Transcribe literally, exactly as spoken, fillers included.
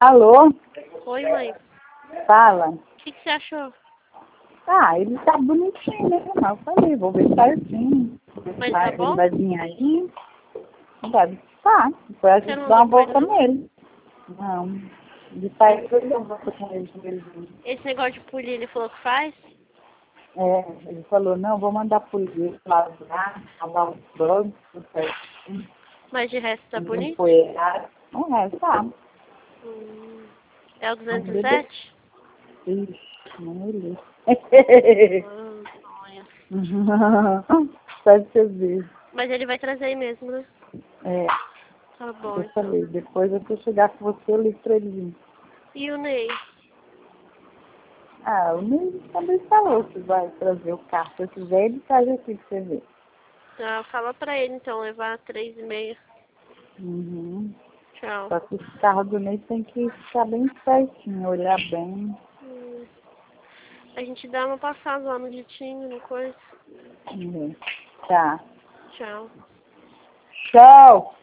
Alô? Oi, mãe. Fala. O que, que você achou? Ah, ele tá bonitinho, né? Mas eu falei, vou ver certinho. Mas Vai, tá bom? ele vai vir aí. Deve estar. Depois a Você gente não dá uma usou com ele, volta não? nele. Não. De sair eu dou uma volta com ele. com ele. Esse negócio de polir, ele falou que faz? É, ele falou, não, vou mandar polir, lavrar, lavar os bancos, tudo certinho. Mas de resto tá bonito? Empoeirar. Não é, tá. Hum, é o Mas duzentos e ele... sete? Ixi, não me li. Hum, olha. Só de você ver. Mas ele vai trazer aí mesmo, né? É, Tá bom, eu então. falei, depois eu chegar com você, eu ligo pra ele vir. E o Ney? Ah, o Ney também falou que vai trazer o carro. Se eu quiser, ele traz aqui pra você ver. Ah, fala pra ele, então, levar três e meia. Uhum. Tchau. Só que o carro do Ney tem que ficar bem certinho, olhar bem. Hum. A gente dá uma passada lá no Ditinho, no coisa. Uhum. Tá. Tchau. Tchau!